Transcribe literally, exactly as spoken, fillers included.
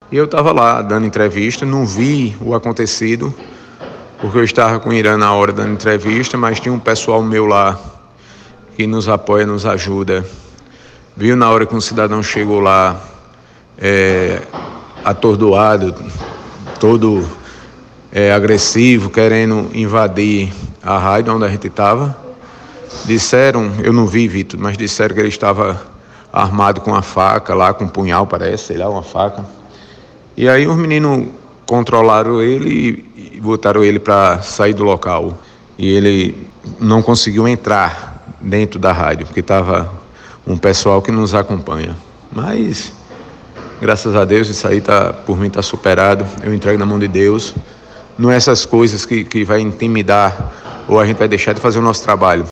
E eu estava lá dando entrevista, não vi o acontecido, porque eu estava com o Irã na hora dando entrevista, mas tinha um pessoal meu lá que nos apoia, nos ajuda. Viu na hora que um cidadão chegou lá, é, atordoado, todo é, agressivo, querendo invadir a rádio onde a gente estava. Disseram, eu não vi, Vitor, mas disseram que ele estava armado com uma faca lá, com um punhal, parece, sei lá, uma faca. E aí os meninos controlaram ele e botaram ele para sair do local. E ele não conseguiu entrar dentro da rádio, porque estava um pessoal que nos acompanha. Mas, graças a Deus, isso aí tá, por mim está superado. Eu entrego na mão de Deus. Não é essas coisas que, que vai intimidar ou a gente vai deixar de fazer o nosso trabalho.